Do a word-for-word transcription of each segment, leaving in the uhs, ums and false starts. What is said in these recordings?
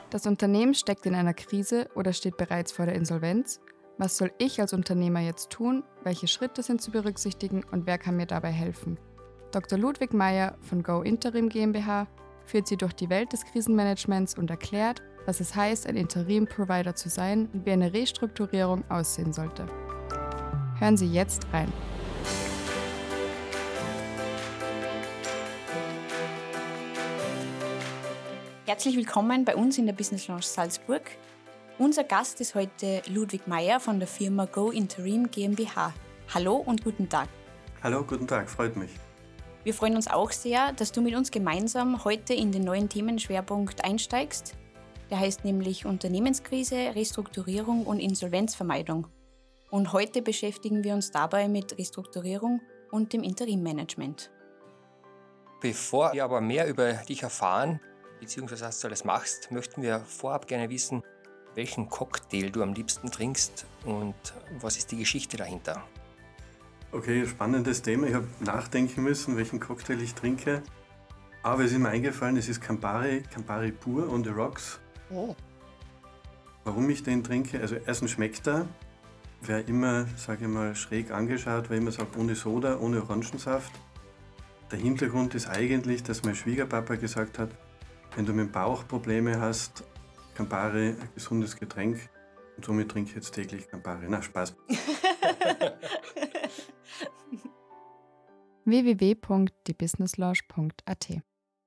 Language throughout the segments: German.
Das Unternehmen steckt in einer Krise oder steht bereits vor der Insolvenz. Was soll ich als Unternehmer jetzt tun? Welche Schritte sind zu berücksichtigen und wer kann mir dabei helfen? Doktor Ludwig Meyer von Go Interim GmbH führt Sie durch die Welt des Krisenmanagements und erklärt, was es heißt, ein Interim-Provider zu sein und wie eine Restrukturierung aussehen sollte. Hören Sie jetzt rein. Herzlich willkommen bei uns in der Business Lounge Salzburg. Unser Gast ist heute Ludwig Meyer von der Firma Go Interim GmbH. Hallo und guten Tag. Hallo, guten Tag, freut mich. Wir freuen uns auch sehr, dass du mit uns gemeinsam heute in den neuen Themenschwerpunkt einsteigst. Der heißt nämlich Unternehmenskrise, Restrukturierung und Insolvenzvermeidung. Und heute beschäftigen wir uns dabei mit Restrukturierung und dem Interimmanagement. Bevor wir aber mehr über dich erfahren, beziehungsweise was du alles machst, möchten wir vorab gerne wissen, welchen Cocktail du am liebsten trinkst und was ist die Geschichte dahinter? Okay, spannendes Thema. Ich habe nachdenken müssen, welchen Cocktail ich trinke. Aber es ist mir eingefallen, es ist Campari, Campari pur on the rocks. Oh. Warum ich den trinke? Also erstens schmeckt er. Wer immer, sage ich mal, schräg angeschaut, wer immer sagt, ohne Soda, ohne Orangensaft. Der Hintergrund ist eigentlich, dass mein Schwiegerpapa gesagt hat, wenn du mit dem Bauch Probleme hast, Campari, ein gesundes Getränk. Und somit trinke ich jetzt täglich Campari. Na, Spaß. w w w punkt die business lounge punkt a t.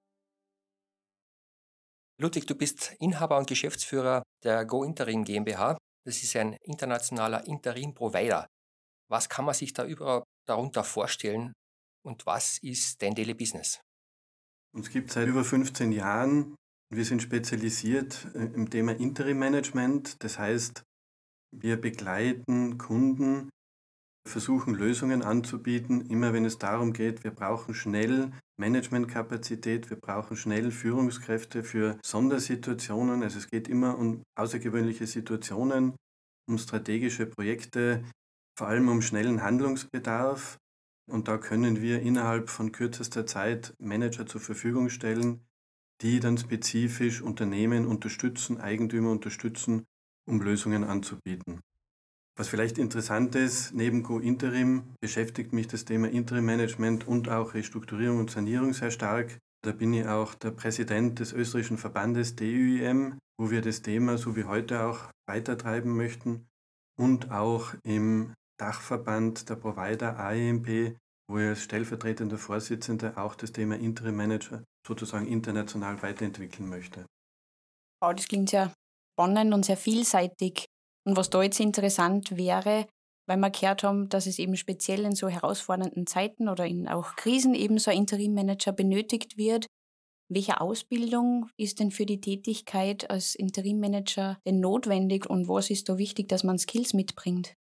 Ludwig, du bist Inhaber und Geschäftsführer der Go Interim GmbH. Das ist ein internationaler Interim-Provider. Was kann man sich da überhaupt darunter vorstellen und was ist dein Daily Business? Uns gibt es seit über fünfzehn Jahren. Wir sind spezialisiert im Thema Interim-Management. Das heißt, wir begleiten Kunden, versuchen Lösungen anzubieten, immer wenn es darum geht, wir brauchen schnell Managementkapazität, wir brauchen schnell Führungskräfte für Sondersituationen. Also es geht immer um außergewöhnliche Situationen, um strategische Projekte, vor allem um schnellen Handlungsbedarf. Und da können wir innerhalb von kürzester Zeit Manager zur Verfügung stellen, die dann spezifisch Unternehmen unterstützen, Eigentümer unterstützen, um Lösungen anzubieten. Was vielleicht interessant ist, neben Go Interim beschäftigt mich das Thema Interim Management und auch Restrukturierung und Sanierung sehr stark. Da bin ich auch der Präsident des österreichischen Verbandes D Ü I M, wo wir das Thema so wie heute auch weitertreiben möchten und auch im Dachverband der Provider A E M P, wo ich als stellvertretender Vorsitzender auch das Thema Interim Manager sozusagen international weiterentwickeln möchte. Wow, das klingt sehr spannend und sehr vielseitig. Und was da jetzt interessant wäre, weil wir gehört haben, dass es eben speziell in so herausfordernden Zeiten oder in auch Krisen eben so ein Interimmanager benötigt wird. Welche Ausbildung ist denn für die Tätigkeit als Interimmanager denn notwendig und was ist da wichtig, dass man Skills mitbringt?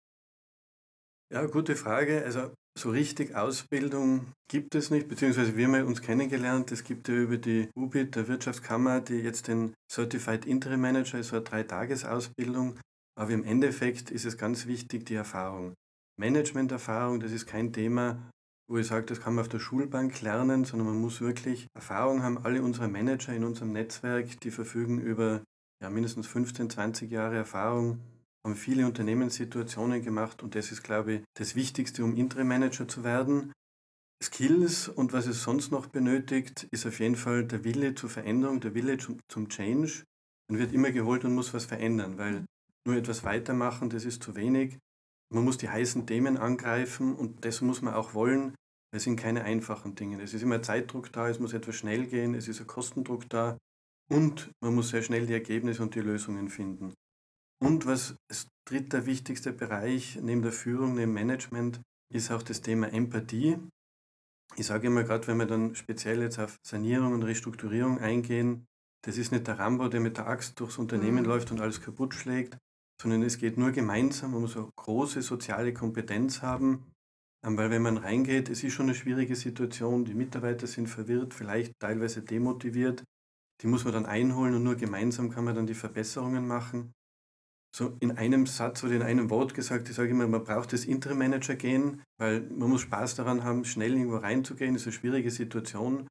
Ja, gute Frage. Also so richtig Ausbildung gibt es nicht, beziehungsweise wir haben uns kennengelernt. Es gibt ja über die U B I T, der Wirtschaftskammer, die jetzt den Certified Interim Manager ist, so eine Drei-Tages-Ausbildung. Aber im Endeffekt ist es ganz wichtig, die Erfahrung. Management-Erfahrung, das ist kein Thema, wo ich sage, das kann man auf der Schulbank lernen, sondern man muss wirklich Erfahrung haben. Alle unsere Manager in unserem Netzwerk, die verfügen über ja, mindestens fünfzehn, zwanzig Jahre Erfahrung, haben viele Unternehmenssituationen gemacht und das ist, glaube ich, das Wichtigste, um Interim-Manager zu werden. Skills und was es sonst noch benötigt, ist auf jeden Fall der Wille zur Veränderung, der Wille zum, zum Change. Man wird immer geholt und muss was verändern, weil nur etwas weitermachen, das ist zu wenig. Man muss die heißen Themen angreifen und das muss man auch wollen. Es sind keine einfachen Dinge. Es ist immer Zeitdruck da, es muss etwas schnell gehen, es ist ein Kostendruck da und man muss sehr schnell die Ergebnisse und die Lösungen finden. Und was das dritte wichtigste Bereich neben der Führung, neben Management, ist auch das Thema Empathie. Ich sage immer gerade, wenn wir dann speziell jetzt auf Sanierung und Restrukturierung eingehen, das ist nicht der Rambo, der mit der Axt durchs Unternehmen mhm. läuft und alles kaputt schlägt, sondern es geht nur gemeinsam, man muss eine große soziale Kompetenz haben, weil wenn man reingeht, es ist schon eine schwierige Situation, die Mitarbeiter sind verwirrt, vielleicht teilweise demotiviert, die muss man dann einholen und nur gemeinsam kann man dann die Verbesserungen machen. So in einem Satz oder in einem Wort gesagt, ich sage immer, man braucht das Interim-Manager gehen, weil man muss Spaß daran haben, schnell irgendwo reinzugehen, das ist eine schwierige Situation.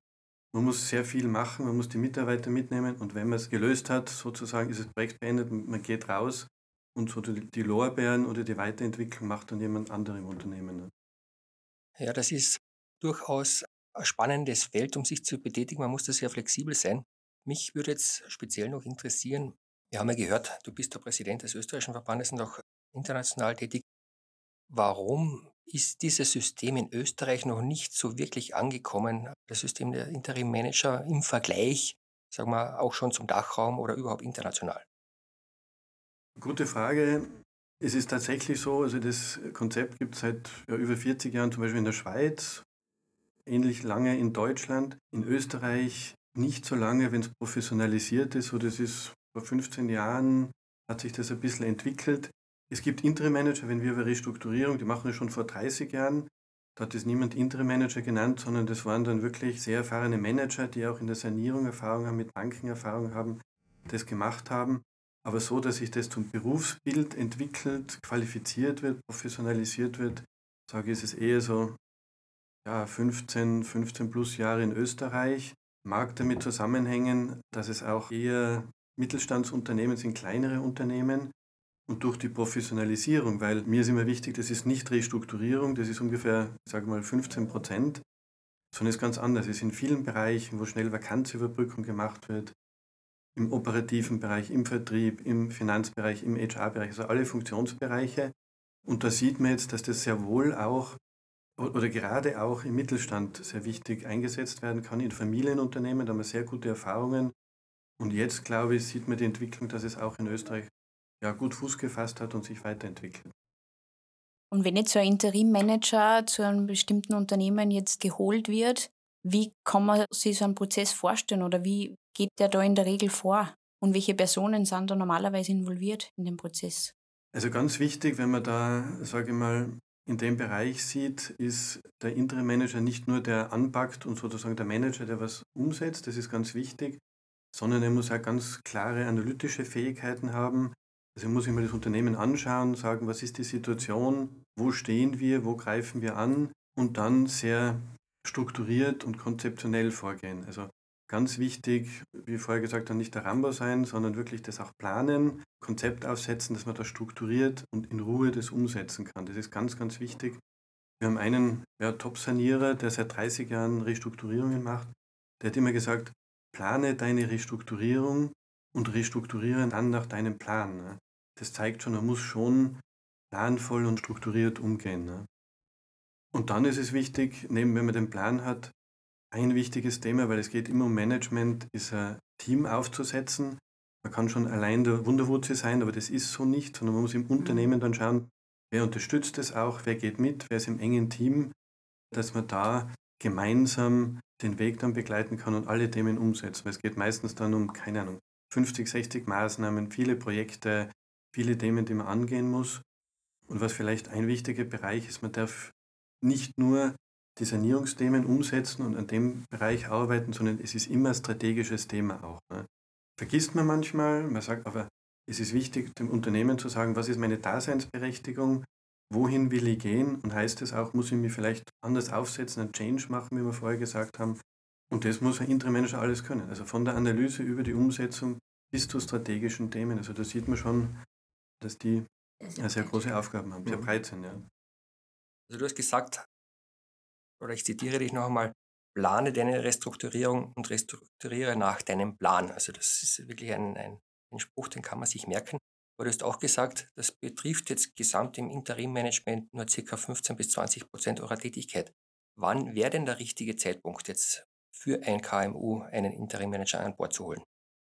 Man muss sehr viel machen, man muss die Mitarbeiter mitnehmen und wenn man es gelöst hat, sozusagen ist das Projekt beendet, man geht raus und so die, die Lorbeeren oder die Weiterentwicklung macht dann jemand anderes im Unternehmen. Ne? Ja, das ist durchaus ein spannendes Feld, um sich zu betätigen. Man muss da sehr flexibel sein. Mich würde jetzt speziell noch interessieren, wir haben ja gehört, du bist der Präsident des österreichischen Verbandes und auch international tätig. Warum ist dieses System in Österreich noch nicht so wirklich angekommen, das System der Interim Manager im Vergleich, sagen wir, auch schon zum Dachraum oder überhaupt international? Gute Frage. Es ist tatsächlich so, also das Konzept gibt es seit ja, über vierzig Jahren zum Beispiel in der Schweiz, ähnlich lange in Deutschland, in Österreich nicht so lange, wenn es professionalisiert ist. So, das ist vor fünfzehn Jahren, hat sich das ein bisschen entwickelt. Es gibt Interim-Manager, wenn wir über Restrukturierung, die machen das schon vor dreißig Jahren, da hat es niemand Interim-Manager genannt, sondern das waren dann wirklich sehr erfahrene Manager, die auch in der Sanierung Erfahrung haben, mit Banken Erfahrung haben, das gemacht haben. Aber so, dass sich das zum Berufsbild entwickelt, qualifiziert wird, professionalisiert wird, sage ich, ist es eher so ja, fünfzehn, fünfzehn plus Jahre in Österreich. Mag damit zusammenhängen, dass es auch eher Mittelstandsunternehmen sind, kleinere Unternehmen. Und durch die Professionalisierung, weil mir ist immer wichtig, das ist nicht Restrukturierung, das ist ungefähr, sage mal, fünfzehn Prozent, sondern es ist ganz anders. Es ist in vielen Bereichen, wo schnell Vakanzüberbrückung gemacht wird, im operativen Bereich, im Vertrieb, im Finanzbereich, im H R-Bereich, also alle Funktionsbereiche. Und da sieht man jetzt, dass das sehr wohl auch oder gerade auch im Mittelstand sehr wichtig eingesetzt werden kann, in Familienunternehmen, da haben wir sehr gute Erfahrungen. Und jetzt, glaube ich, sieht man die Entwicklung, dass es auch in Österreich ja, gut Fuß gefasst hat und sich weiterentwickelt. Und wenn jetzt so ein Interim-Manager zu einem bestimmten Unternehmen jetzt geholt wird, wie kann man sich so einen Prozess vorstellen oder wie geht der da in der Regel vor? Und welche Personen sind da normalerweise involviert in den Prozess? Also ganz wichtig, wenn man da, sage ich mal, in dem Bereich sieht, ist der Interim-Manager nicht nur der anpackt und sozusagen der Manager, der was umsetzt, das ist ganz wichtig, sondern er muss auch ganz klare analytische Fähigkeiten haben. Also er muss sich mal das Unternehmen anschauen, sagen, was ist die Situation, wo stehen wir, wo greifen wir an und dann sehr strukturiert und konzeptionell vorgehen. Also ganz wichtig, wie vorher gesagt, dann nicht der Rambo sein, sondern wirklich das auch planen, Konzept aufsetzen, dass man das strukturiert und in Ruhe das umsetzen kann. Das ist ganz, ganz wichtig. Wir haben einen ja, Top-Sanierer, der seit dreißig Jahren Restrukturierungen macht. Der hat immer gesagt, plane deine Restrukturierung und restrukturiere dann nach deinem Plan. Ne? Das zeigt schon, man muss schon planvoll und strukturiert umgehen. Ne? Und dann ist es wichtig, neben wenn man den Plan hat, ein wichtiges Thema, weil es geht immer um Management, ist ein Team aufzusetzen. Man kann schon allein der Wunderwurzel sein, aber das ist so nicht, sondern man muss im Unternehmen dann schauen, wer unterstützt es auch, wer geht mit, wer ist im engen Team, dass man da gemeinsam den Weg dann begleiten kann und alle Themen umsetzen. Weil es geht meistens dann um, keine Ahnung, fünfzig, sechzig Maßnahmen, viele Projekte, viele Themen, die man angehen muss. Und was vielleicht ein wichtiger Bereich ist, man darf nicht nur die Sanierungsthemen umsetzen und an dem Bereich arbeiten, sondern es ist immer ein strategisches Thema auch. Ne? Vergisst man manchmal, man sagt aber, es ist wichtig, dem Unternehmen zu sagen, was ist meine Daseinsberechtigung, wohin will ich gehen und heißt es auch, muss ich mich vielleicht anders aufsetzen, einen Change machen, wie wir vorher gesagt haben. Und das muss ein Interim-Manager alles können. Also von der Analyse über die Umsetzung bis zu strategischen Themen. Also da sieht man schon, dass die sehr, sehr große Aufgaben haben, sehr breit sind. Ja. Also du hast gesagt, oder ich zitiere dich noch einmal, plane deine Restrukturierung und restrukturiere nach deinem Plan. Also das ist wirklich ein, ein, ein Spruch, den kann man sich merken. Aber du hast auch gesagt, das betrifft jetzt gesamt im Interimmanagement nur ca. fünfzehn bis zwanzig Prozent eurer Tätigkeit. Wann wäre denn der richtige Zeitpunkt jetzt für ein K M U, einen Interimmanager an Bord zu holen?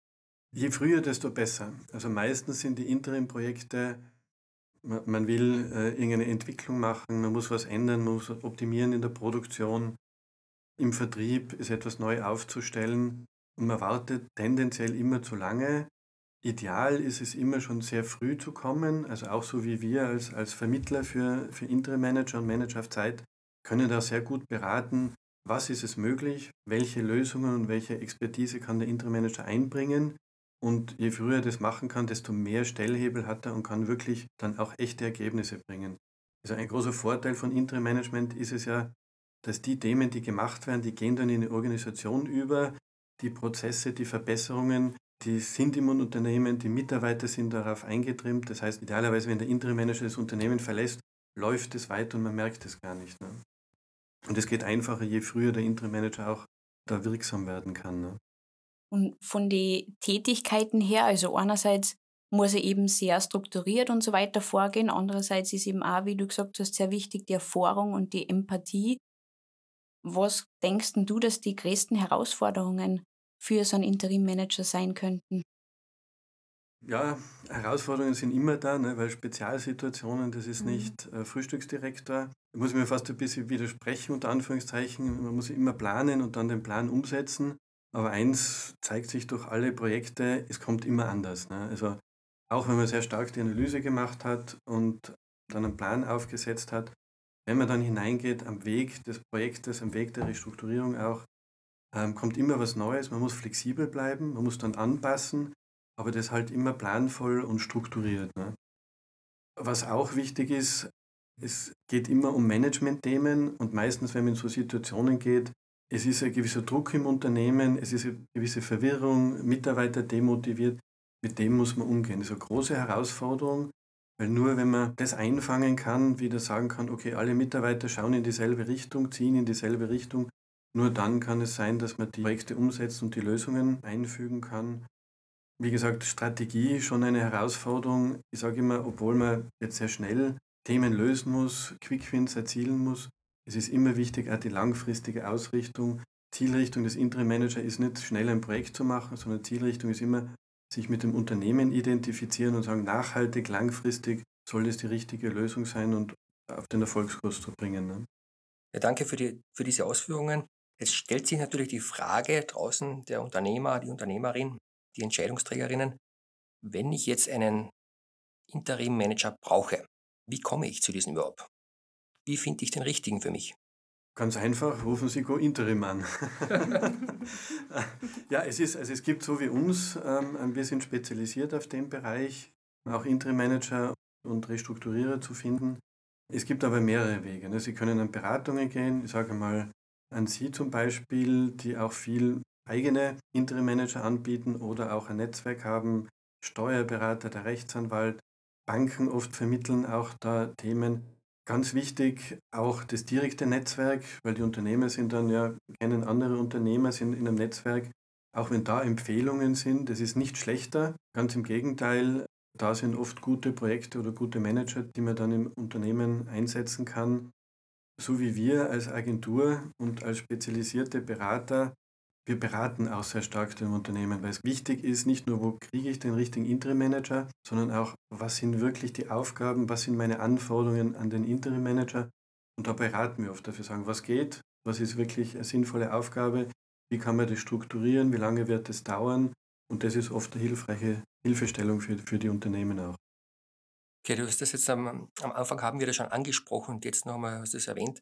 Je früher, desto besser. Also meistens sind die Interim-Projekte, man, man will äh, irgendeine Entwicklung machen, man muss was ändern, man muss optimieren in der Produktion, im Vertrieb ist etwas neu aufzustellen und man wartet tendenziell immer zu lange. Ideal ist es immer schon sehr früh zu kommen, also auch so wie wir als, als Vermittler für, für Interim-Manager und Manager auf Zeit können da sehr gut beraten, was ist es möglich, welche Lösungen und welche Expertise kann der Interim-Manager einbringen. Und je früher er das machen kann, desto mehr Stellhebel hat er und kann wirklich dann auch echte Ergebnisse bringen. Also ein großer Vorteil von Interim-Management ist es ja, dass die Themen, die gemacht werden, die gehen dann in die Organisation über, die Prozesse, die Verbesserungen, die sind im Unternehmen, die Mitarbeiter sind darauf eingetrimmt. Das heißt, idealerweise, wenn der Interim-Manager das Unternehmen verlässt, läuft es weiter und man merkt es gar nicht. Ne? Und es geht einfacher, je früher der Interim-Manager auch da wirksam werden kann. Ne? Und von den Tätigkeiten her, also einerseits muss er eben sehr strukturiert und so weiter vorgehen, andererseits ist eben auch, wie du gesagt hast, sehr wichtig die Erfahrung und die Empathie. Was denkst denn du, dass die größten Herausforderungen für so einen Interim-Manager sein könnten? Ja, Herausforderungen sind immer da, ne, weil Spezialsituationen, das ist Mhm. nicht äh, Frühstücksdirektor. Da muss ich mir fast ein bisschen widersprechen, unter Anführungszeichen. Man muss immer planen und dann den Plan umsetzen. Aber eins zeigt sich durch alle Projekte, es kommt immer anders. Ne? Also auch wenn man sehr stark die Analyse gemacht hat und dann einen Plan aufgesetzt hat, wenn man dann hineingeht am Weg des Projektes, am Weg der Restrukturierung auch, ähm, kommt immer was Neues. Man muss flexibel bleiben, man muss dann anpassen, aber das halt immer planvoll und strukturiert. Ne? Was auch wichtig ist, es geht immer um Management-Themen und meistens, wenn man in so Situationen geht, es ist ein gewisser Druck im Unternehmen, es ist eine gewisse Verwirrung, Mitarbeiter demotiviert, mit dem muss man umgehen. Das ist eine große Herausforderung, weil nur wenn man das einfangen kann, wieder sagen kann, okay, alle Mitarbeiter schauen in dieselbe Richtung, ziehen in dieselbe Richtung, nur dann kann es sein, dass man die Projekte umsetzt und die Lösungen einfügen kann. Wie gesagt, Strategie schon eine Herausforderung. Ich sage immer, obwohl man jetzt sehr schnell Themen lösen muss, Quick-Wins erzielen muss, es ist immer wichtig, auch die langfristige Ausrichtung. Zielrichtung des Interim-Manager ist nicht schnell ein Projekt zu machen, sondern Zielrichtung ist immer, sich mit dem Unternehmen identifizieren und sagen, nachhaltig, langfristig soll das die richtige Lösung sein und auf den Erfolgskurs zu bringen. Ne? Ja, danke für, die, für diese Ausführungen. Jetzt stellt sich natürlich die Frage draußen der Unternehmer, die Unternehmerin, die Entscheidungsträgerinnen, wenn ich jetzt einen Interim-Manager brauche, wie komme ich zu diesem überhaupt? Wie finde ich den richtigen für mich? Ganz einfach, rufen Sie Go Interim an. Ja, es ist, also es gibt so wie uns, ähm, wir sind spezialisiert auf den Bereich, auch Interim Manager und Restrukturierer zu finden. Es gibt aber mehrere Wege. Ne? Sie können an Beratungen gehen, ich sage mal an Sie zum Beispiel, die auch viel eigene Interim Manager anbieten oder auch ein Netzwerk haben, Steuerberater, der Rechtsanwalt, Banken oft vermitteln auch da Themen. Ganz wichtig auch das direkte Netzwerk, weil die Unternehmer sind dann ja, kennen andere Unternehmer, sind in einem Netzwerk. Auch wenn da Empfehlungen sind, das ist nicht schlechter, ganz im Gegenteil, da sind oft gute Projekte oder gute Manager, die man dann im Unternehmen einsetzen kann. So wie wir als Agentur und als spezialisierte Berater, wir beraten auch sehr stark dem Unternehmen, weil es wichtig ist, nicht nur, wo kriege ich den richtigen Interim-Manager, sondern auch, was sind wirklich die Aufgaben, was sind meine Anforderungen an den Interim-Manager. Und da beraten wir oft dafür, sagen, was geht, was ist wirklich eine sinnvolle Aufgabe, wie kann man das strukturieren, wie lange wird es dauern. Und das ist oft eine hilfreiche Hilfestellung für, für die Unternehmen auch. Okay, du hast das jetzt am, am Anfang haben wir das schon angesprochen und jetzt nochmal hast du es erwähnt.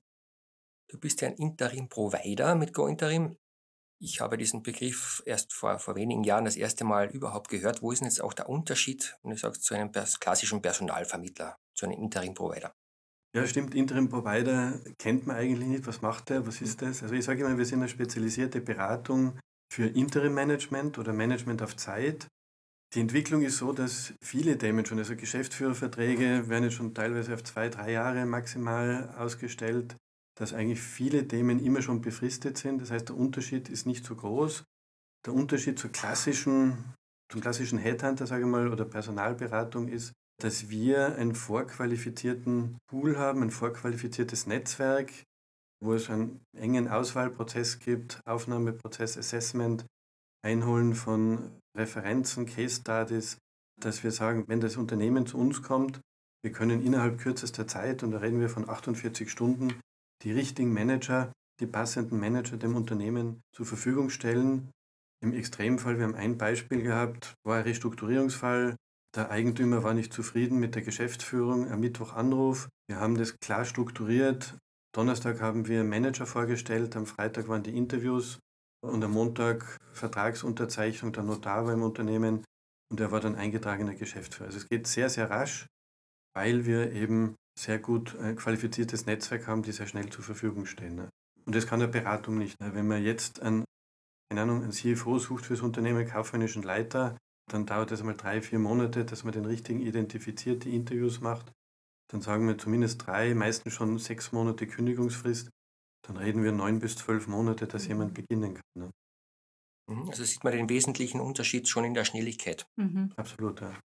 Du bist ja ein Interim-Provider mit GoInterim. Ich habe diesen Begriff erst vor, vor wenigen Jahren das erste Mal überhaupt gehört. Wo ist denn jetzt auch der Unterschied, wenn du sagst, zu einem pers klassischen Personalvermittler, zu einem Interim-Provider? Ja, stimmt, Interim Provider kennt man eigentlich nicht. Was macht der? Was ist das? Also ich sage immer, wir sind eine spezialisierte Beratung für Interim Management oder Management auf Zeit. Die Entwicklung ist so, dass viele Themen schon, also Geschäftsführerverträge werden jetzt schon teilweise auf zwei, drei Jahre maximal ausgestellt, dass eigentlich viele Themen immer schon befristet sind. Das heißt, der Unterschied ist nicht so groß. Der Unterschied zur klassischen, zum klassischen Headhunter, sage ich mal, oder Personalberatung ist, dass wir einen vorqualifizierten Pool haben, ein vorqualifiziertes Netzwerk, wo es einen engen Auswahlprozess gibt, Aufnahmeprozess, Assessment, Einholen von Referenzen, Case Studies, dass wir sagen, wenn das Unternehmen zu uns kommt, wir können innerhalb kürzester Zeit, und da reden wir von achtundvierzig Stunden, die richtigen Manager, die passenden Manager dem Unternehmen zur Verfügung stellen. Im Extremfall, wir haben ein Beispiel gehabt, war ein Restrukturierungsfall. Der Eigentümer war nicht zufrieden mit der Geschäftsführung, am Mittwoch Anruf. Wir haben das klar strukturiert. Donnerstag haben wir Manager vorgestellt, am Freitag waren die Interviews und am Montag Vertragsunterzeichnung, der Notar war im Unternehmen und er war dann eingetragener Geschäftsführer. Also es geht sehr, sehr rasch, weil wir eben sehr gut ein qualifiziertes Netzwerk haben, die sehr schnell zur Verfügung stehen. Ne? Und das kann eine Beratung nicht. Wenn man jetzt einen, keine Ahnung, einen C F O sucht fürs Unternehmen, kaufmännischen Leiter, dann dauert das mal drei, vier Monate, dass man den richtigen identifiziert, die Interviews macht. Dann sagen wir zumindest drei, meistens schon sechs Monate Kündigungsfrist. Dann reden wir neun bis zwölf Monate, dass jemand beginnen kann. Ne? Also sieht man den wesentlichen Unterschied schon in der Schnelligkeit. Mhm. Absolut, ja.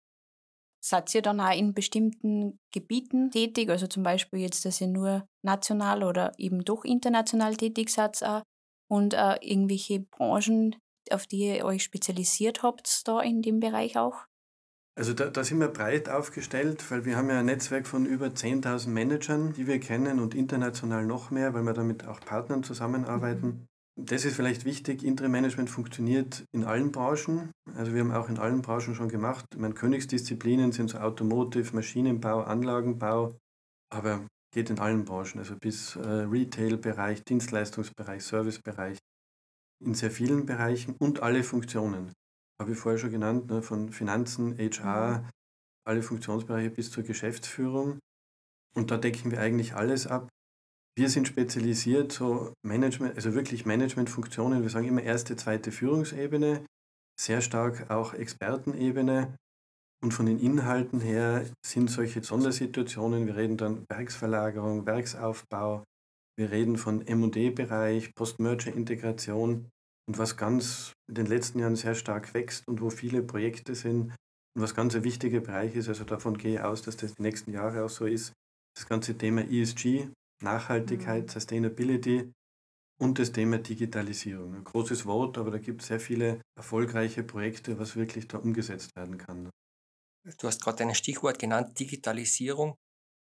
Seid ihr dann auch in bestimmten Gebieten tätig, also zum Beispiel jetzt, dass ihr nur national oder eben doch international tätig seid auch, und äh, irgendwelche Branchen, auf die ihr euch spezialisiert habt, da in dem Bereich auch? Also da, da sind wir breit aufgestellt, weil wir haben ja ein Netzwerk von über zehntausend Managern, die wir kennen und international noch mehr, weil wir damit auch Partnern zusammenarbeiten. Das ist vielleicht wichtig, Interim-Management funktioniert in allen Branchen. Also wir haben auch in allen Branchen schon gemacht. Meine Königsdisziplinen sind so Automotive, Maschinenbau, Anlagenbau, aber geht in allen Branchen, also bis äh, Retail-Bereich, Dienstleistungsbereich, Servicebereich, in sehr vielen Bereichen und alle Funktionen. Habe ich vorher schon genannt, ne, von Finanzen, H R, alle Funktionsbereiche bis zur Geschäftsführung. Und da decken wir eigentlich alles ab. Wir sind spezialisiert, so Management, also wirklich Managementfunktionen. Wir sagen immer erste, zweite Führungsebene, sehr stark auch Expertenebene. Und von den Inhalten her sind solche Sondersituationen, wir reden dann Werksverlagerung, Werksaufbau, wir reden von M und E-Bereich, Post-Merger-Integration und was ganz in den letzten Jahren sehr stark wächst und wo viele Projekte sind und was ganz ein wichtiger Bereich ist, also davon gehe ich aus, dass das die nächsten Jahre auch so ist, das ganze Thema E S G, Nachhaltigkeit, Sustainability und das Thema Digitalisierung. Ein großes Wort, aber da gibt es sehr viele erfolgreiche Projekte, was wirklich da umgesetzt werden kann. Du hast gerade ein Stichwort genannt, Digitalisierung.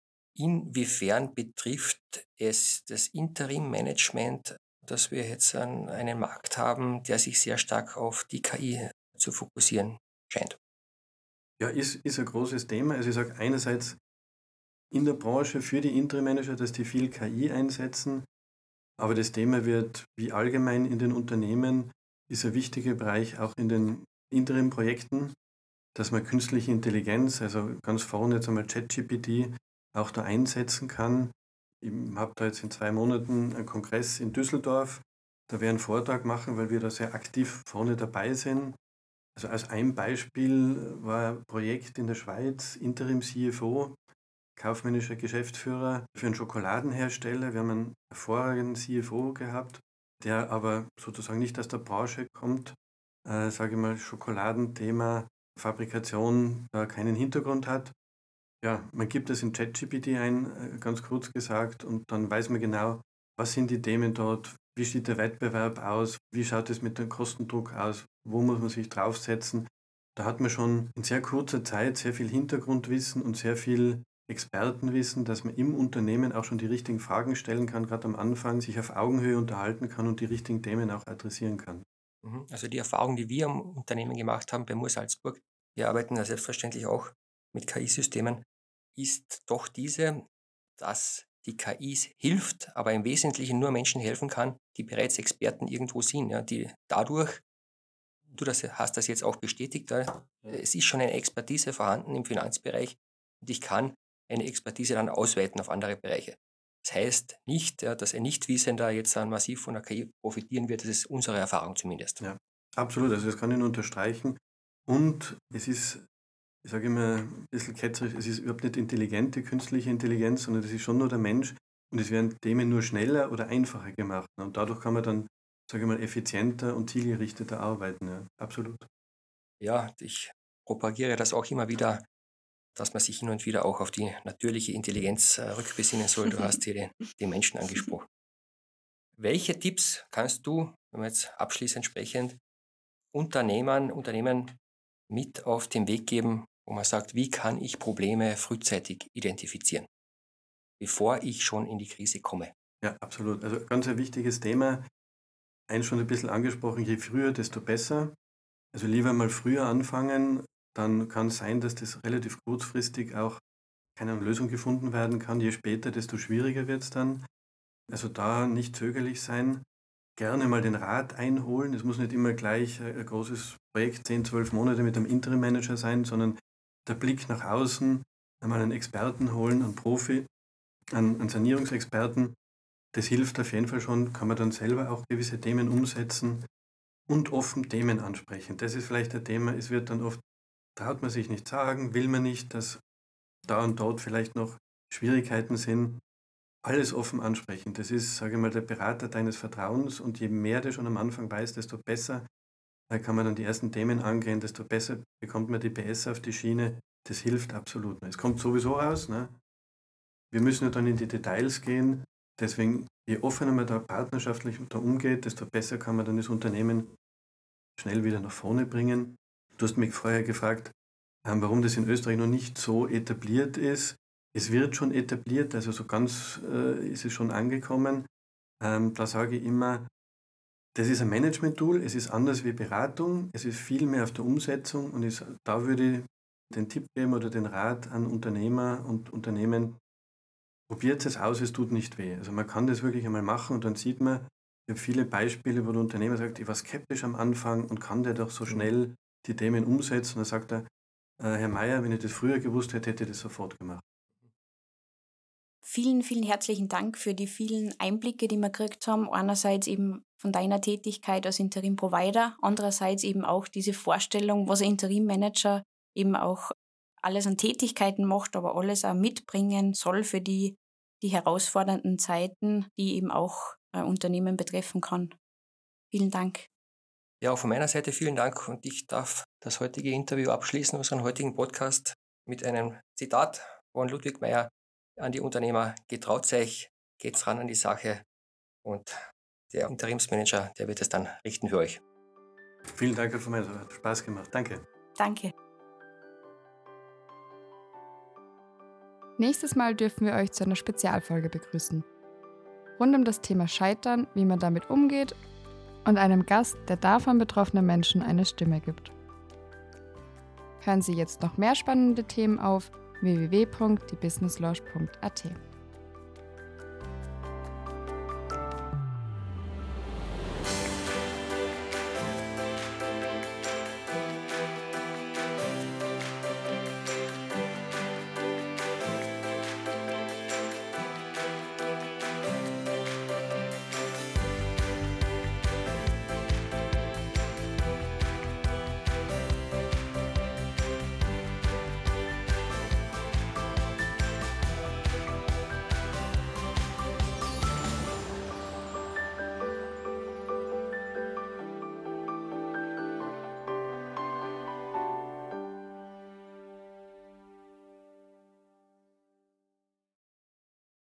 Inwiefern betrifft es das Interim-Management, dass wir jetzt einen, einen Markt haben, der sich sehr stark auf die K I zu fokussieren scheint? Ja, ist, ist ein großes Thema. Also ich sage einerseits in der Branche für die Interim-Manager, dass die viel K I einsetzen, aber das Thema wird wie allgemein in den Unternehmen, ist ein wichtiger Bereich auch in den Interim-Projekten, dass man künstliche Intelligenz, also ganz vorne jetzt einmal ChatGPT, auch da einsetzen kann. Ich habe da jetzt in zwei Monaten einen Kongress in Düsseldorf, da werde ich einen Vortrag machen, weil wir da sehr aktiv vorne dabei sind. Also als ein Beispiel war ein Projekt in der Schweiz, Interim-C F O, kaufmännischer Geschäftsführer für einen Schokoladenhersteller. Wir haben einen hervorragenden C F O gehabt, der aber sozusagen nicht aus der Branche kommt, äh, sage ich mal, Schokoladenthema, Fabrikation, da keinen Hintergrund hat. Ja, man gibt es in ChatGPT ein, äh, ganz kurz gesagt, und dann weiß man genau, was sind die Themen dort, wie sieht der Wettbewerb aus, wie schaut es mit dem Kostendruck aus, wo muss man sich draufsetzen. Da hat man schon in sehr kurzer Zeit sehr viel Hintergrundwissen und sehr viel Expertenwissen, dass man im Unternehmen auch schon die richtigen Fragen stellen kann, gerade am Anfang sich auf Augenhöhe unterhalten kann und die richtigen Themen auch adressieren kann. Mhm. Also die Erfahrung, die wir am Unternehmen gemacht haben bei Moore Salzburg, wir arbeiten ja selbstverständlich auch mit K I-Systemen, ist doch diese, dass die K I hilft, aber im Wesentlichen nur Menschen helfen kann, die bereits Experten irgendwo sind, ja, die dadurch, du das, hast das jetzt auch bestätigt, ja, es ist schon eine Expertise vorhanden im Finanzbereich und ich kann eine Expertise dann ausweiten auf andere Bereiche. Das heißt nicht, ja, dass ein Nichtwissender jetzt dann massiv von der K I profitieren wird, das ist unsere Erfahrung zumindest. Ja, absolut, also das kann ich nur unterstreichen. Und es ist, ich sage immer ein bisschen ketzerisch, es ist überhaupt nicht intelligente künstliche Intelligenz, sondern das ist schon nur der Mensch und es werden Themen nur schneller oder einfacher gemacht. Ne? Und dadurch kann man dann, sage ich mal, effizienter und zielgerichteter arbeiten. Ja, absolut. Ja, ich propagiere das auch immer wieder, dass man sich hin und wieder auch auf die natürliche Intelligenz äh, rückbesinnen soll. Du hast hier den, den Menschen angesprochen. Welche Tipps kannst du, wenn wir jetzt abschließend sprechend, Unternehmern, Unternehmen mit auf den Weg geben, wo man sagt, wie kann ich Probleme frühzeitig identifizieren, bevor ich schon in die Krise komme? Ja, absolut. Also ganz ein wichtiges Thema. Eins schon ein bisschen angesprochen, je früher, desto besser. Also lieber mal früher anfangen, dann kann es sein, dass das relativ kurzfristig auch keine Lösung gefunden werden kann. Je später, desto schwieriger wird es dann. Also da nicht zögerlich sein, gerne mal den Rat einholen. Es muss nicht immer gleich ein großes Projekt, zehn, zwölf Monate mit einem Interim-Manager sein, sondern der Blick nach außen, einmal einen Experten holen, einen Profi, einen, einen Sanierungsexperten das hilft auf jeden Fall schon, kann man dann selber auch gewisse Themen umsetzen und offen Themen ansprechen. Das ist vielleicht ein Thema, es wird dann oft, traut man sich nicht sagen, will man nicht, dass da und dort vielleicht noch Schwierigkeiten sind. Alles offen ansprechen. Das ist, sage ich mal, der Berater deines Vertrauens und je mehr du schon am Anfang weißt, desto besser da kann man dann die ersten Themen angehen, desto besser bekommt man die P S auf die Schiene. Das hilft absolut. Es kommt sowieso raus. Ne? Wir müssen ja dann in die Details gehen. Deswegen, je offener man da partnerschaftlich da umgeht, desto besser kann man dann das Unternehmen schnell wieder nach vorne bringen. Du hast mich vorher gefragt, warum das in Österreich noch nicht so etabliert ist. Es wird schon etabliert, also so ganz äh, ist es schon angekommen. Ähm, da sage ich immer, das ist ein Management-Tool, es ist anders wie Beratung, es ist viel mehr auf der Umsetzung und ist, da würde ich den Tipp geben oder den Rat an Unternehmer und Unternehmen, probiert es aus, es tut nicht weh. Also man kann das wirklich einmal machen und dann sieht man, ich habe viele Beispiele, wo der Unternehmer sagt, ich war skeptisch am Anfang und kann der doch so schnell die Themen umsetzen. Und dann sagt er, äh, Herr Meier, wenn ich das früher gewusst hätte, hätte ich das sofort gemacht. Vielen, vielen herzlichen Dank für die vielen Einblicke, die wir gekriegt haben. Einerseits eben von deiner Tätigkeit als Interim-Provider, andererseits eben auch diese Vorstellung, was ein Interim-Manager eben auch alles an Tätigkeiten macht, aber alles auch mitbringen soll für die, die herausfordernden Zeiten, die eben auch ein Unternehmen betreffen kann. Vielen Dank. Ja, auch von meiner Seite vielen Dank und ich darf das heutige Interview abschließen, unseren heutigen Podcast mit einem Zitat von Ludwig Meier an die Unternehmer: Getraut euch, geht's ran an die Sache und der Interimsmanager, der wird es dann richten für euch. Vielen Dank, Herr Vermeier, hat Spaß gemacht. Danke. Danke. Nächstes Mal dürfen wir euch zu einer Spezialfolge begrüßen. Rund um das Thema Scheitern, wie man damit umgeht und einem Gast, der davon betroffenen Menschen eine Stimme gibt. Hören Sie jetzt noch mehr spannende Themen auf w w w punkt die business lounge punkt a t.